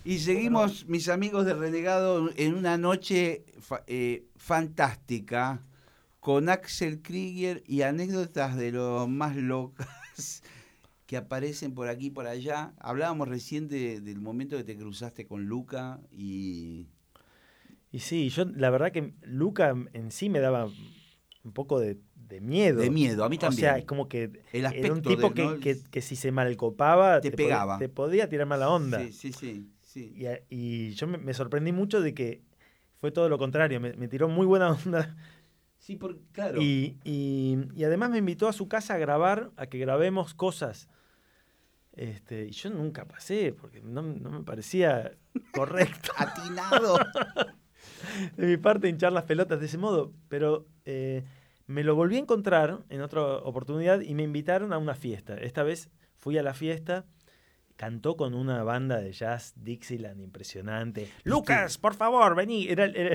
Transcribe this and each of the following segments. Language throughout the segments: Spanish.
Y seguimos, mis amigos de Renegado, en una noche fantástica, con Axel Krieger y anécdotas de lo más locas que aparecen por aquí y por allá. Hablábamos recién del momento que te cruzaste con Luca y... Y sí, yo la verdad que Luca en sí me daba un poco de De miedo. miedo, a mí O sea, también. es como que El era un aspecto tipo de, ¿no? que si se malcopaba Te pegaba. te podía tirar mala onda. Sí, sí, sí, sí. Y yo me sorprendí mucho de que fue todo lo contrario. Me tiró muy buena onda. Sí, claro. Y además me invitó a su casa a grabar, a que grabemos cosas. Y yo nunca pasé, porque no me parecía correcto. Atinado. De mi parte hinchar las pelotas de ese modo, pero me lo volví a encontrar en otra oportunidad y me invitaron a una fiesta. Esta vez fui a la fiesta, cantó con una banda de jazz Dixieland impresionante. Lucas, por favor, vení. Era el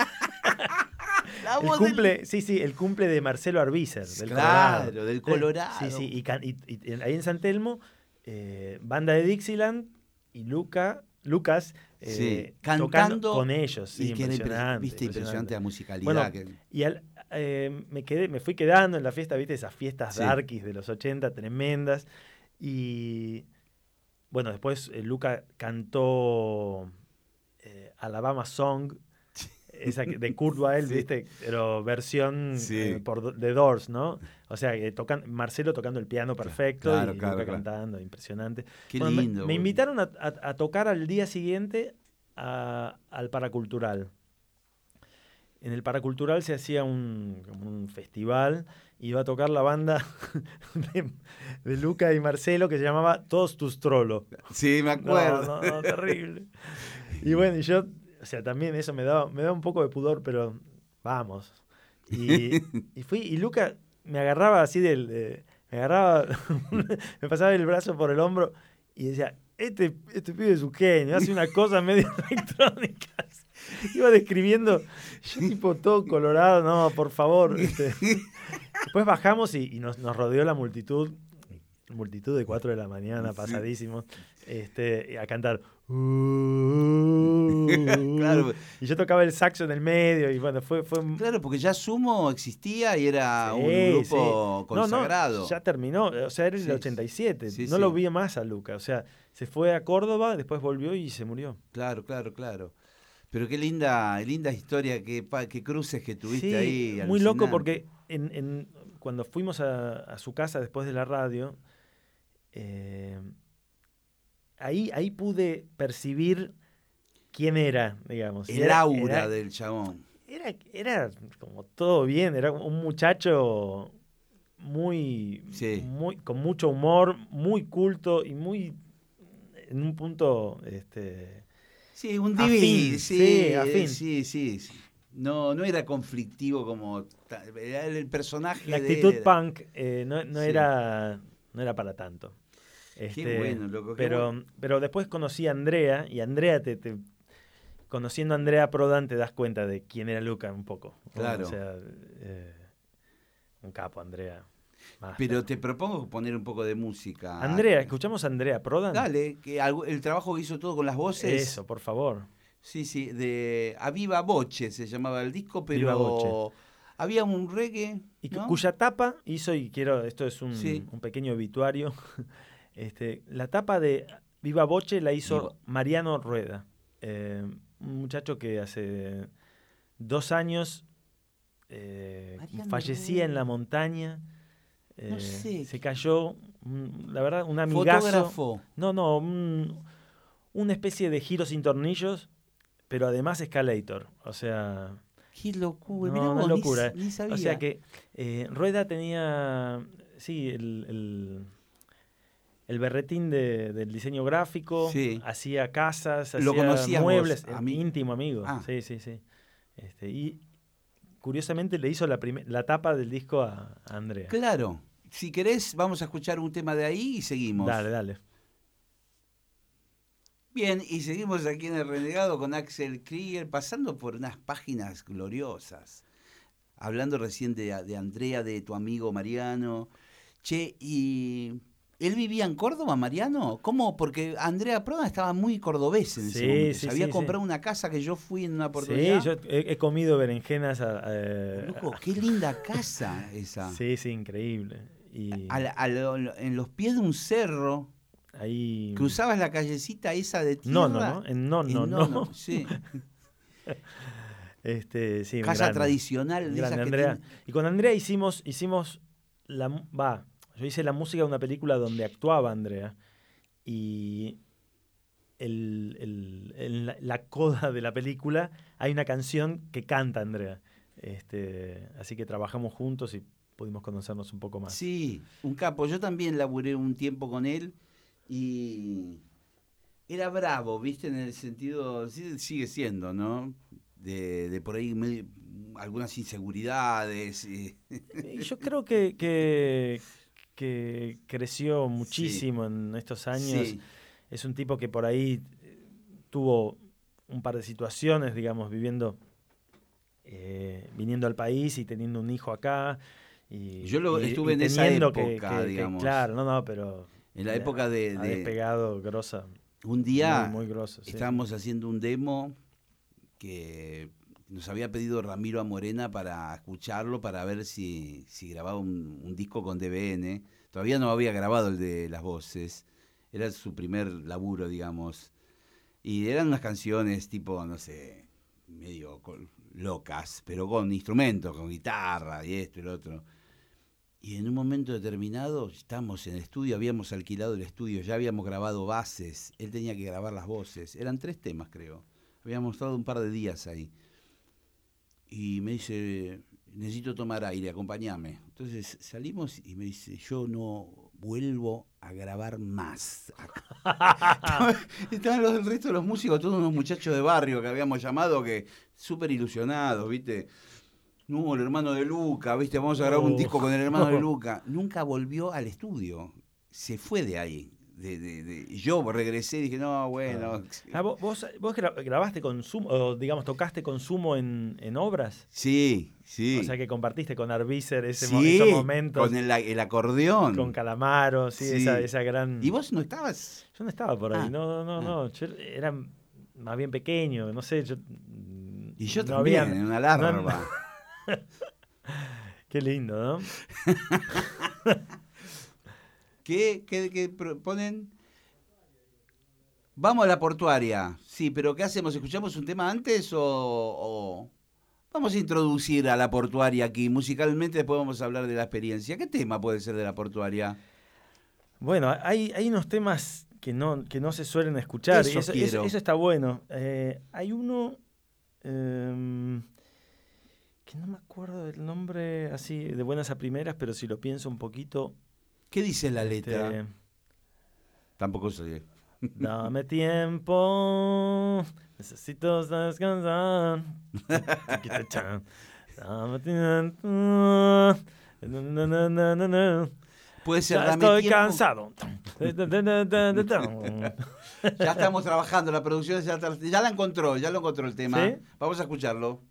cumple, sí, el cumple de Marcelo Arbízer, del Claro, Colorado. del Colorado. Sí, sí, y ahí en San Telmo, banda de Dixieland y Lucas cantando tocando con ellos. Sí, y que era impresionante. impresionante la musicalidad. Bueno, que... y me fui quedando en la fiesta, viste, esas fiestas Sí. darkies de los 80, tremendas. Y bueno, después Luca cantó Alabama Song, esa de Kurt Weill, Sí. viste, pero versión Sí. por The Doors, ¿no? O sea, Marcelo tocando el piano perfecto Claro, y claro, Luca claro. cantando, impresionante. Qué Bueno, lindo. me invitaron a tocar al día siguiente al Paracultural. En el Paracultural se hacía como un festival, iba a tocar la banda de Luca y Marcelo que se llamaba Todos tus Trollo. Sí, me acuerdo. No, terrible. Y bueno, y yo, o sea, también eso me da un poco de pudor, pero vamos. Y fui, y Luca me agarraba así me agarraba, me pasaba el brazo por el hombro y decía, este pibe es un genio, hace una cosa medio electrónicas. Iba describiendo, yo tipo todo colorado, no, por favor. Después bajamos y nos rodeó la multitud de 4 de la mañana, Sí. Pasadísimos, a cantar. Claro. Y yo tocaba el saxo en el medio y bueno, fue Claro, porque ya Sumo existía y era Sí, un grupo sí. consagrado. No, ya terminó, o sea, era el Sí, 87, sí, no sí. lo vi más a Luca, o sea, se fue a Córdoba, después volvió y se murió. Claro, claro, claro. Pero qué linda historia, qué cruces que tuviste Sí, ahí. muy loco Alucinante. porque cuando fuimos a su casa después de la radio, ahí pude percibir quién era, digamos. Y El aura del chabón. Era como todo bien, era un muchacho Sí. con mucho humor, muy culto y muy en un punto Sí, un afín, divi. sí, afín. Sí. No era conflictivo como... Era el personaje La de él. actitud punk no Sí. era para tanto. Qué bueno, loco. Qué bueno. Pero después conocí a Andrea y Andrea conociendo a Andrea Prodan te das cuenta de quién era Luca un poco. Claro. O sea, un capo, Andrea. Master. Pero te propongo poner un poco de música. Andrea, ¿escuchamos a Andrea Prodan? Dale, que el trabajo que hizo todo con las voces. Eso, por favor. Sí, de A Viva Voce se llamaba el disco, Viva Voce. pero había un reggae, Y ¿no? cuya tapa hizo, esto es Sí. un pequeño obituario, la tapa de Viva Voce la hizo Mariano Rueda, un muchacho que hace 2 años fallecía Rueda. en la montaña, No sé. se cayó, la verdad, un amigazo. Fotógrafo. No, una especie de giro sin tornillos, pero además escalator, o sea... Qué locura, No, mirá una vos, locura. ni sabía. O sea que Rueda tenía, sí, el berretín del diseño gráfico, Sí. hacía casas, ¿Lo hacía conocías muebles, vos? A mí. íntimo amigo. Ah. Sí. Y curiosamente le hizo la tapa del disco a Andrea. Claro. Si querés, vamos a escuchar un tema de ahí y seguimos. Dale. Bien, y seguimos aquí en El Renegado con Axel Krieger, pasando por unas páginas gloriosas. Hablando recién de Andrea, de tu amigo Mariano. Che, y ¿Él vivía en Córdoba, Mariano? ¿Cómo? Porque Andrea Prodan estaba muy cordobés en ese momento. Se había comprado una casa que yo fui en una oportunidad. Sí, yo he comido berenjenas. Loco, qué linda casa esa. Sí, increíble. Y En los pies de un cerro. Ahí... ¿Cruzabas la callecita esa de tierra? No. Sí. Sí, casa grande, tradicional de grande, esas Andrea. que Y con Andrea hicimos yo hice la música de una película donde actuaba Andrea. Y en la coda de la película hay una canción que canta Andrea. Así que trabajamos juntos y pudimos conocernos un poco más. Sí, un capo. Yo también laburé un tiempo con él y era bravo, ¿viste? En el sentido, sí, sigue siendo, ¿no? De por ahí algunas inseguridades. Yo creo que creció muchísimo en estos años. Sí. Es un tipo que por ahí tuvo un par de situaciones, digamos, viniendo al país y teniendo un hijo acá. Yo estuve en esa época, digamos. Claro, pero... En la época de... Ha despegado grosa. Un día muy grosso, sí. Estábamos haciendo un demo que nos había pedido Ramiro Amorena para escucharlo, para ver si grababa un disco con DBN. Todavía no había grabado el de las voces. Era su primer laburo, digamos. Y eran unas canciones tipo, no sé, medio locas, pero con instrumentos, con guitarra y esto y lo otro. Y en un momento determinado, estábamos en el estudio, habíamos alquilado el estudio, ya habíamos grabado bases, él tenía que grabar las voces. Eran 3 temas, creo. Habíamos estado un par de días ahí. Y me dice, necesito tomar aire, acompáñame. Entonces salimos y me dice, yo no vuelvo a grabar más. Estaban el resto de los músicos, todos unos muchachos de barrio que habíamos llamado, que súper ilusionados, ¿viste? No, el hermano de Luca, ¿viste? Vamos a grabar un disco con el hermano de Luca. Nunca volvió al estudio. Se fue de ahí. Yo regresé y dije, no, bueno. ¿Vos grabaste con Sumo, o digamos, tocaste con Sumo en obras? Sí. O sea que compartiste con Arviser esos Sí, momentos. con el acordeón. Con Calamaro, sí. Esa gran... ¿Y vos no estabas? Yo no estaba por ahí, no. Yo era más bien pequeño, no sé. Y yo también, en una larva. Qué lindo, ¿no? ¿Qué ponen? Vamos a la portuaria. Sí, pero ¿qué hacemos? ¿Escuchamos un tema antes o vamos a introducir a la portuaria aquí musicalmente? Después vamos a hablar de la experiencia. ¿Qué tema puede ser de la portuaria? Bueno, hay unos temas que no se suelen escuchar. Eso está bueno. Hay uno... que no me acuerdo del nombre así de buenas a primeras, pero si lo pienso un poquito... ¿Qué dice la letra? Tampoco sé. Dame tiempo, necesito descansar. Dame tiempo. Puede ser, ya estoy cansado. Ya estamos trabajando, la producción ya lo encontró el tema. ¿Sí? Vamos a escucharlo.